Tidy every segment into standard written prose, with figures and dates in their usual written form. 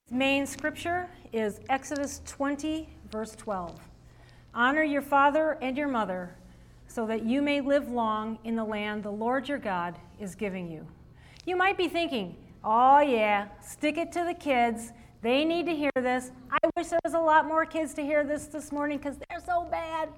Main scripture is Exodus 20, verse 12. Honor your father and your mother so that you may live long in the land the Lord your God is giving you. You might be thinking, oh yeah, stick it to the kids. They need to hear this. I wish there was a lot more kids to hear this morning because they're so bad.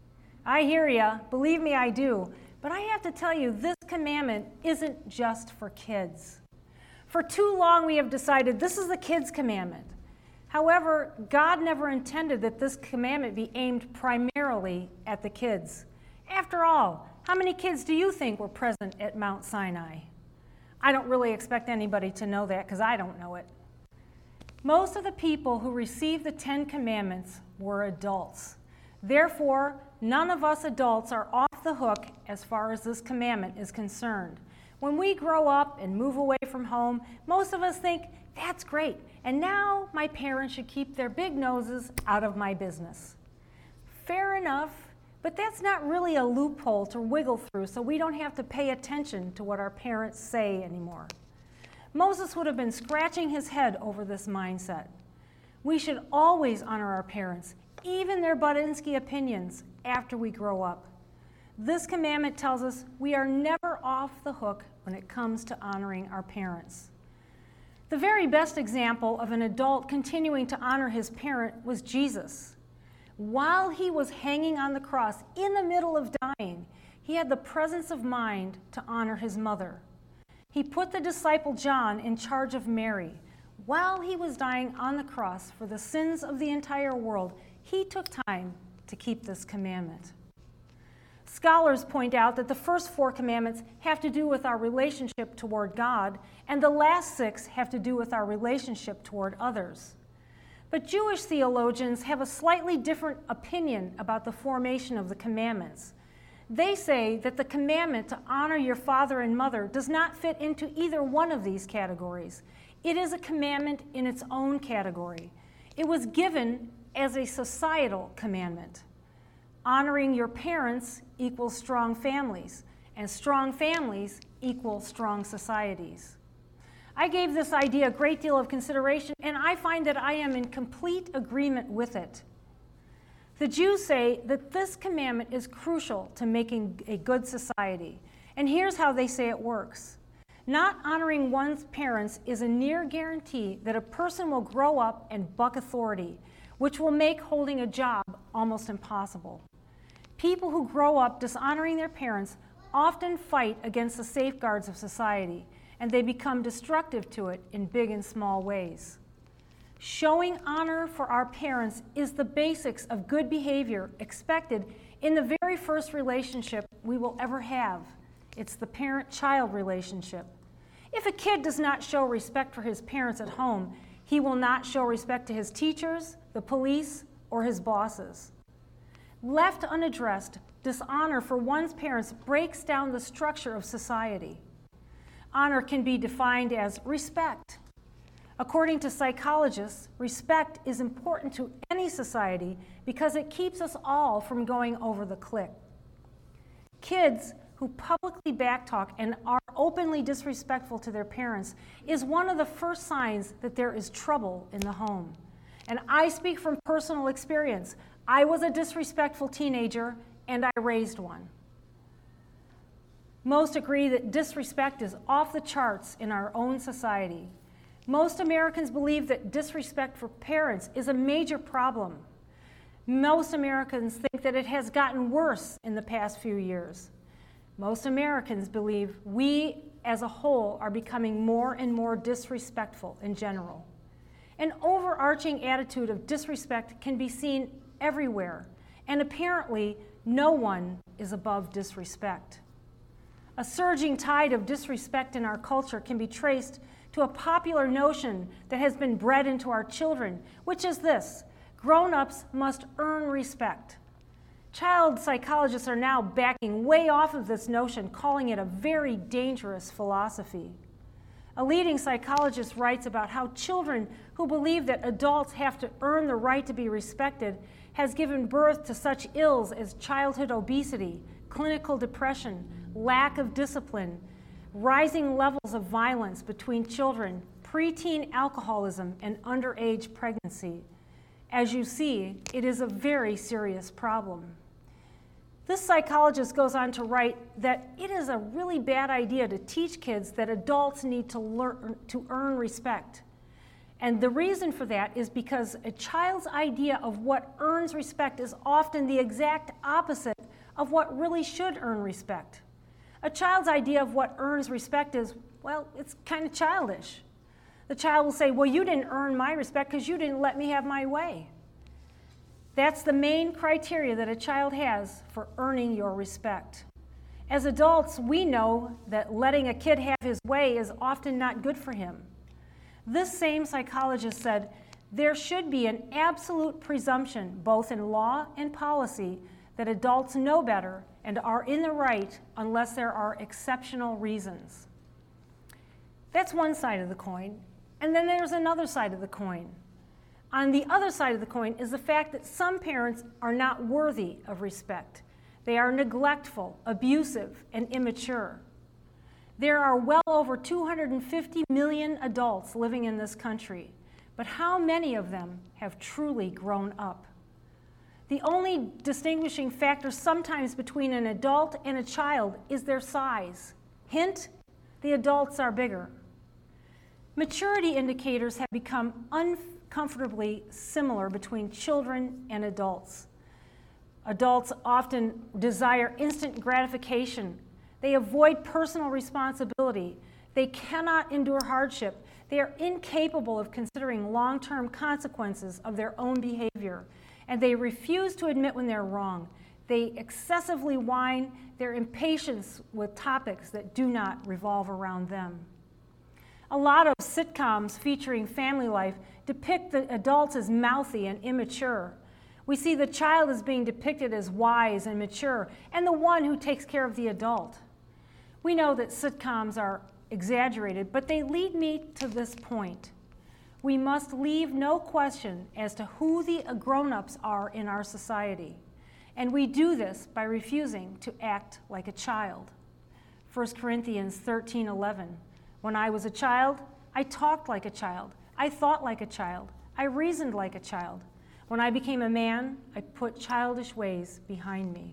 I hear ya. Believe me, I do. But I have to tell you, this commandment isn't just for kids. For too long, we have decided this is the kids' commandment. However, God never intended that this commandment be aimed primarily at the kids. After all, how many kids do you think were present at Mount Sinai? I don't really expect anybody to know that because I don't know it. Most of the people who received the 10 Commandments were adults. Therefore, none of us adults are off the hook as far as this commandment is concerned. When we grow up and move away from home, most of us think, that's great, and now my parents should keep their big noses out of my business. Fair enough, but that's not really a loophole to wiggle through, so we don't have to pay attention to what our parents say anymore. Moses would have been scratching his head over this mindset. We should always honor our parents, even their Budinsky opinions, after we grow up. This commandment tells us we are never off the hook when it comes to honoring our parents. The very best example of an adult continuing to honor his parent was Jesus. While he was hanging on the cross in the middle of dying, he had the presence of mind to honor his mother. He put the disciple John in charge of Mary. While he was dying on the cross for the sins of the entire world, he took time to keep this commandment. Scholars point out that the first 4 commandments have to do with our relationship toward God, and the last 6 have to do with our relationship toward others. But Jewish theologians have a slightly different opinion about the formation of the commandments. They say that the commandment to honor your father and mother does not fit into either one of these categories. It is a commandment in its own category. It was given as a societal commandment. Honoring your parents equals strong families, and strong families equal strong societies. I gave this idea a great deal of consideration, and I find that I am in complete agreement with it. The Jews say that this commandment is crucial to making a good society, and here's how they say it works. Not honoring one's parents is a near guarantee that a person will grow up and buck authority, which will make holding a job almost impossible. People who grow up dishonoring their parents often fight against the safeguards of society, and they become destructive to it in big and small ways. Showing honor for our parents is the basics of good behavior expected in the very first relationship we will ever have. It's the parent-child relationship. If a kid does not show respect for his parents at home, he will not show respect to his teachers, the police, or his bosses. Left unaddressed, dishonor for one's parents breaks down the structure of society. Honor can be defined as respect. According to psychologists, respect is important to any society because it keeps us all from going over the cliff. Kids who publicly backtalk and are openly disrespectful to their parents is one of the first signs that there is trouble in the home. And I speak from personal experience. I was a disrespectful teenager, and I raised one. Most agree that disrespect is off the charts in our own society. Most Americans believe that disrespect for parents is a major problem. Most Americans think that it has gotten worse in the past few years. Most Americans believe we as a whole are becoming more and more disrespectful in general. An overarching attitude of disrespect can be seen everywhere, and apparently no one is above disrespect. A surging tide of disrespect in our culture can be traced to a popular notion that has been bred into our children, which is this: grown-ups must earn respect. Child psychologists are now backing way off of this notion, calling it a very dangerous philosophy. A leading psychologist writes about how children who believe that adults have to earn the right to be respected has given birth to such ills as childhood obesity, clinical depression, lack of discipline, rising levels of violence between children, preteen alcoholism, and underage pregnancy. As you see, it is a very serious problem. This psychologist goes on to write that it is a really bad idea to teach kids that adults need to learn to earn respect. And the reason for that is because a child's idea of what earns respect is often the exact opposite of what really should earn respect. A child's idea of what earns respect is, well, it's kind of childish. The child will say, well, you didn't earn my respect because you didn't let me have my way. That's the main criteria that a child has for earning your respect. As adults, we know that letting a kid have his way is often not good for him. This same psychologist said, there should be an absolute presumption, both in law and policy, that adults know better and are in the right unless there are exceptional reasons. That's one side of the coin. And then there's another side of the coin. On the other side of the coin is the fact that some parents are not worthy of respect. They are neglectful, abusive, and immature. There are well over 250 million adults living in this country, but how many of them have truly grown up? The only distinguishing factor sometimes between an adult and a child is their size. Hint, the adults are bigger. Maturity indicators have become uncomfortably similar between children and adults. Adults often desire instant gratification. They avoid personal responsibility. They cannot endure hardship. They are incapable of considering long-term consequences of their own behavior, and they refuse to admit when they're wrong. They excessively whine their impatience with topics that do not revolve around them. A lot of sitcoms featuring family life depict the adults as mouthy and immature. We see the child as being depicted as wise and mature, and the one who takes care of the adult. We know that sitcoms are exaggerated, but they lead me to this point. We must leave no question as to who the grown-ups are in our society, and we do this by refusing to act like a child. 1 Corinthians 13:11. When I was a child, I talked like a child. I thought like a child. I reasoned like a child. When I became a man, I put childish ways behind me.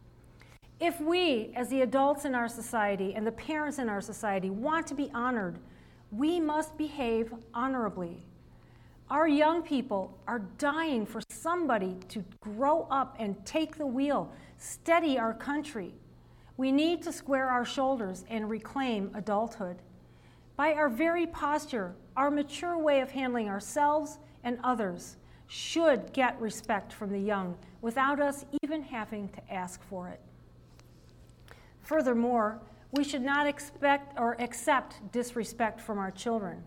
If we, as the adults in our society and the parents in our society, want to be honored, we must behave honorably. Our young people are dying for somebody to grow up and take the wheel, steady our country. We need to square our shoulders and reclaim adulthood. By our very posture, our mature way of handling ourselves and others should get respect from the young without us even having to ask for it. Furthermore, we should not expect or accept disrespect from our children.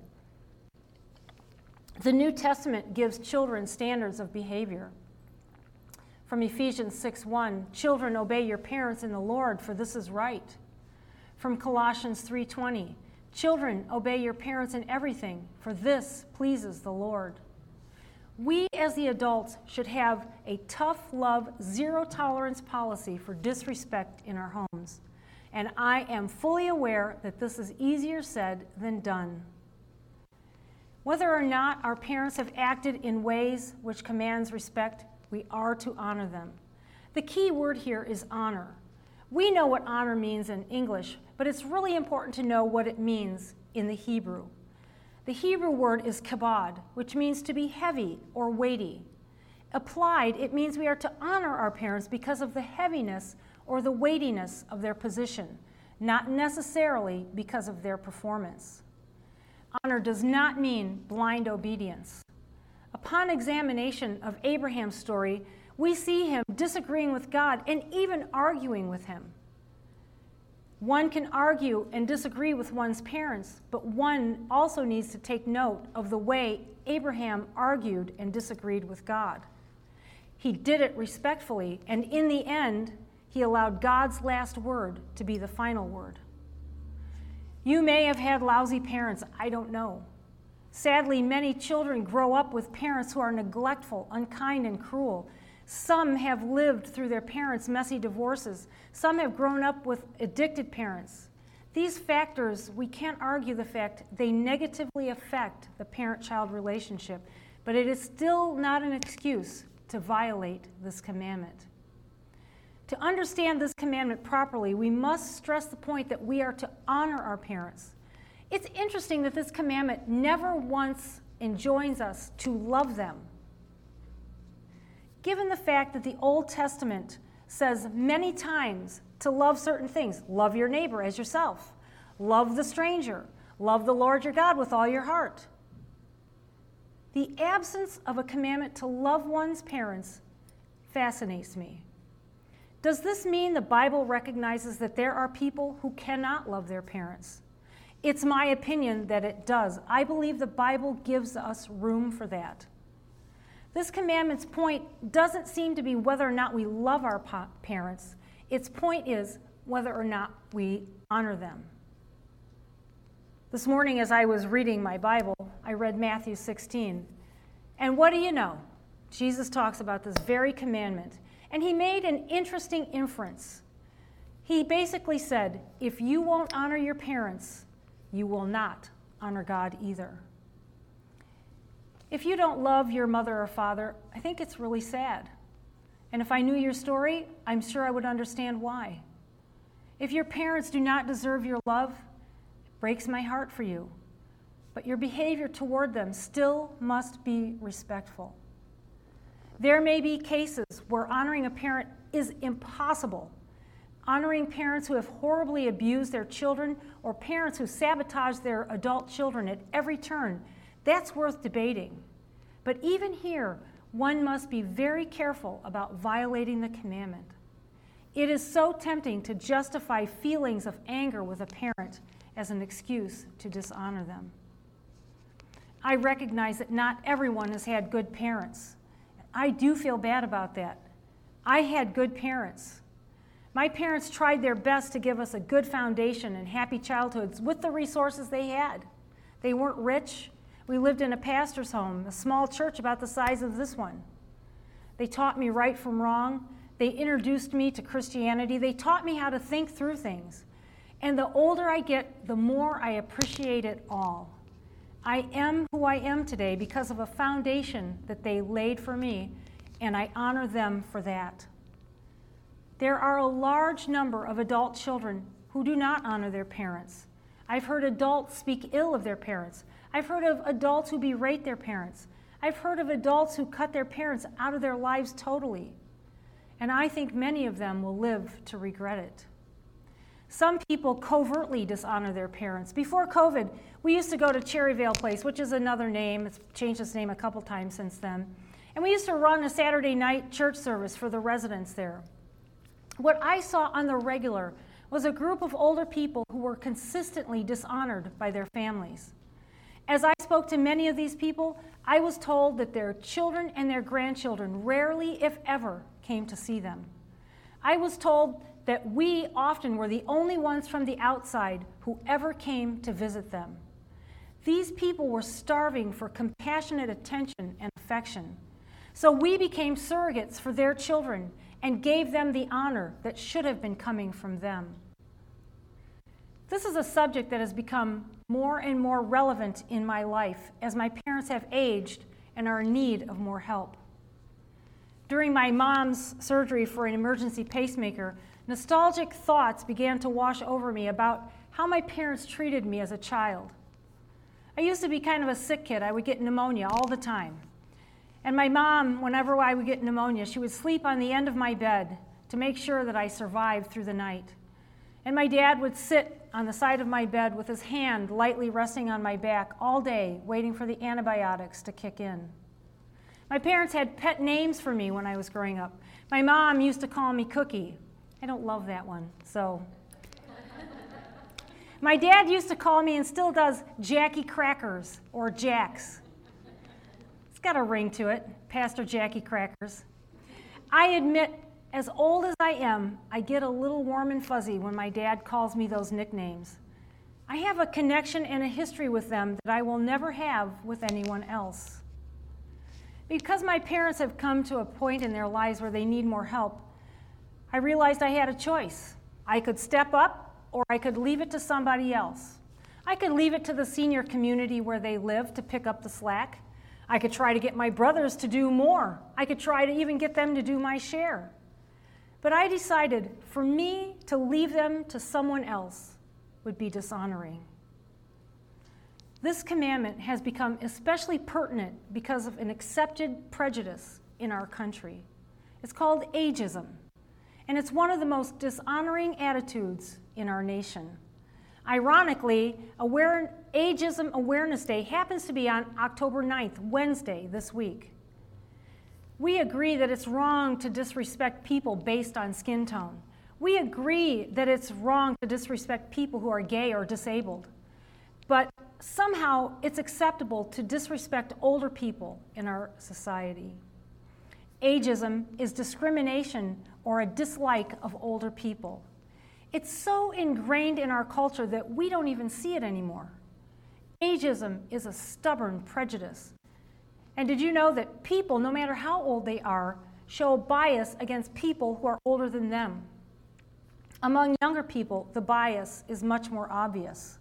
The New Testament gives children standards of behavior. From Ephesians 6:1, children, obey your parents in the Lord, for this is right. From Colossians 3:20, children, obey your parents in everything, for this pleases the Lord. We as the adults should have a tough love, zero tolerance policy for disrespect in our homes. And I am fully aware that this is easier said than done. Whether or not our parents have acted in ways which commands respect, we are to honor them. The key word here is honor. We know what honor means in English, but it's really important to know what it means in the Hebrew. The Hebrew word is kabod, which means to be heavy or weighty. Applied, it means we are to honor our parents because of the heaviness or the weightiness of their position, not necessarily because of their performance. Honor does not mean blind obedience. Upon examination of Abraham's story, we see him disagreeing with God and even arguing with him. One can argue and disagree with one's parents, but one also needs to take note of the way Abraham argued and disagreed with God. He did it respectfully, and in the end, he allowed God's last word to be the final word. You may have had lousy parents, I don't know. Sadly, many children grow up with parents who are neglectful, unkind, and cruel. Some have lived through their parents' messy divorces. Some have grown up with addicted parents. These factors, we can't argue the fact they negatively affect the parent-child relationship, but it is still not an excuse to violate this commandment. To understand this commandment properly, we must stress the point that we are to honor our parents. It's interesting that this commandment never once enjoins us to love them. Given the fact that the Old Testament says many times to love certain things, love your neighbor as yourself, love the stranger, love the Lord your God with all your heart. The absence of a commandment to love one's parents fascinates me. Does this mean the Bible recognizes that there are people who cannot love their parents? It's my opinion that it does. I believe the Bible gives us room for that. This commandment's point doesn't seem to be whether or not we love our parents. Its point is whether or not we honor them. This morning as I was reading my Bible, I read Matthew 16. And what do you know? Jesus talks about this very commandment. And he made an interesting inference. He basically said, if you won't honor your parents, you will not honor God either. If you don't love your mother or father, I think it's really sad. And if I knew your story, I'm sure I would understand why. If your parents do not deserve your love, it breaks my heart for you. But your behavior toward them still must be respectful. There may be cases where honoring a parent is impossible. Honoring parents who have horribly abused their children or parents who sabotage their adult children at every turn, that's worth debating. But even here, one must be very careful about violating the commandment. It is so tempting to justify feelings of anger with a parent as an excuse to dishonor them. I recognize that not everyone has had good parents. I do feel bad about that. I had good parents. My parents tried their best to give us a good foundation and happy childhoods with the resources they had. They weren't rich. We lived in a pastor's home, a small church about the size of this one. They taught me right from wrong. They introduced me to Christianity. They taught me how to think through things. And the older I get, the more I appreciate it all. I am who I am today because of a foundation that they laid for me, and I honor them for that. There are a large number of adult children who do not honor their parents. I've heard adults speak ill of their parents. I've heard of adults who berate their parents. I've heard of adults who cut their parents out of their lives totally. And I think many of them will live to regret it. Some people covertly dishonor their parents. Before COVID, we used to go to Cherryvale Place, which is another name. It's changed its name a couple times since then. And we used to run a Saturday night church service for the residents there. What I saw on the regular was a group of older people who were consistently dishonored by their families. As I spoke to many of these people, I was told that their children and their grandchildren rarely, if ever, came to see them. I was told that we often were the only ones from the outside who ever came to visit them. These people were starving for compassionate attention and affection. So we became surrogates for their children and gave them the honor that should have been coming from them. This is a subject that has become more and more relevant in my life as my parents have aged and are in need of more help. During my mom's surgery for an emergency pacemaker, nostalgic thoughts began to wash over me about how my parents treated me as a child. I used to be kind of a sick kid. I would get pneumonia all the time. And my mom, whenever I would get pneumonia, she would sleep on the end of my bed to make sure that I survived through the night. And my dad would sit on the side of my bed with his hand lightly resting on my back all day, waiting for the antibiotics to kick in. My parents had pet names for me when I was growing up. My mom used to call me Cookie. I don't love that one, so. My dad used to call me, and still does, Jackie Crackers, or Jacks. It's got a ring to it, Pastor Jackie Crackers. I admit, as old as I am, I get a little warm and fuzzy when my dad calls me those nicknames. I have a connection and a history with them that I will never have with anyone else. Because my parents have come to a point in their lives where they need more help, I realized I had a choice. I could step up or I could leave it to somebody else. I could leave it to the senior community where they live to pick up the slack. I could try to get my brothers to do more. I could try to even get them to do my share. But I decided for me to leave them to someone else would be dishonoring. This commandment has become especially pertinent because of an accepted prejudice in our country. It's called ageism, and it's one of the most dishonoring attitudes in our nation. Ironically, Ageism Awareness Day happens to be on October 9th, Wednesday this week. We agree that it's wrong to disrespect people based on skin tone. We agree that it's wrong to disrespect people who are gay or disabled. But somehow it's acceptable to disrespect older people in our society. Ageism is discrimination or a dislike of older people. It's so ingrained in our culture that we don't even see it anymore. Ageism is a stubborn prejudice. And did you know that people, no matter how old they are, show bias against people who are older than them? Among younger people, the bias is much more obvious.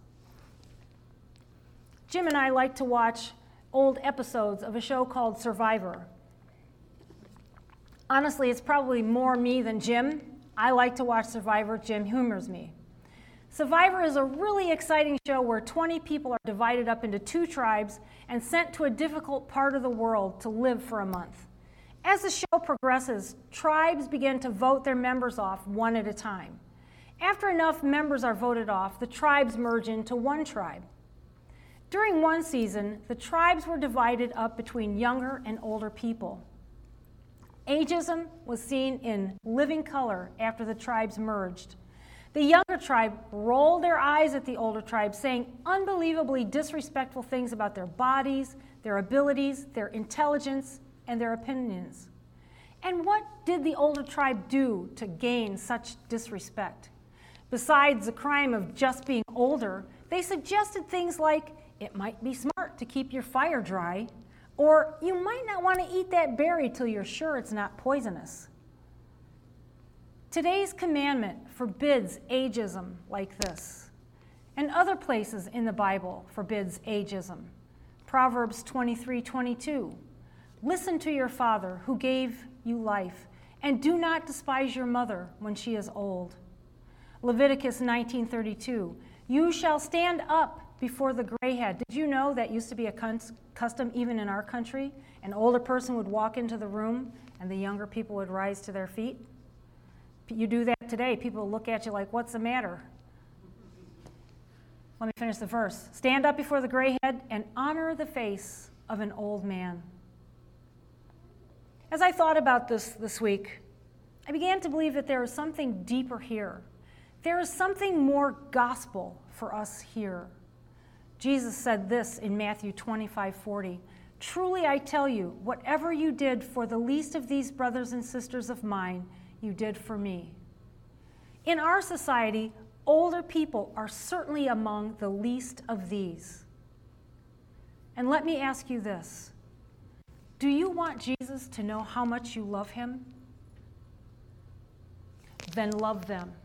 Jim and I like to watch old episodes of a show called Survivor. Honestly, it's probably more me than Jim. I like to watch Survivor. Jim humors me. Survivor is a really exciting show where 20 people are divided up into 2 tribes and sent to a difficult part of the world to live for a month. As the show progresses, tribes begin to vote their members off one at a time. After enough members are voted off, the tribes merge into one tribe. During one season, the tribes were divided up between younger and older people. Ageism was seen in living color after the tribes merged. The younger tribe rolled their eyes at the older tribe, saying unbelievably disrespectful things about their bodies, their abilities, their intelligence, and their opinions. And what did the older tribe do to gain such disrespect? Besides the crime of just being older, they suggested things like, it might be smart to keep your fire dry, or you might not want to eat that berry till you're sure it's not poisonous. Today's commandment forbids ageism like this, and other places in the Bible forbids ageism. Proverbs 23:22, listen to your father who gave you life, and do not despise your mother when she is old. Leviticus 19:32, you shall stand up before the gray head. Did you know that used to be a custom even in our country? An older person would walk into the room and the younger people would rise to their feet. You do that today, people look at you like, what's the matter? Let me finish the verse. Stand up before the gray head and honor the face of an old man. As I thought about this week, I began to believe that there is something deeper here. There is something more gospel for us here. Jesus said this in Matthew 25:40, truly I tell you, whatever you did for the least of these brothers and sisters of mine, you did for me. In our society, older people are certainly among the least of these. And let me ask you this. Do you want Jesus to know how much you love him? Then love them.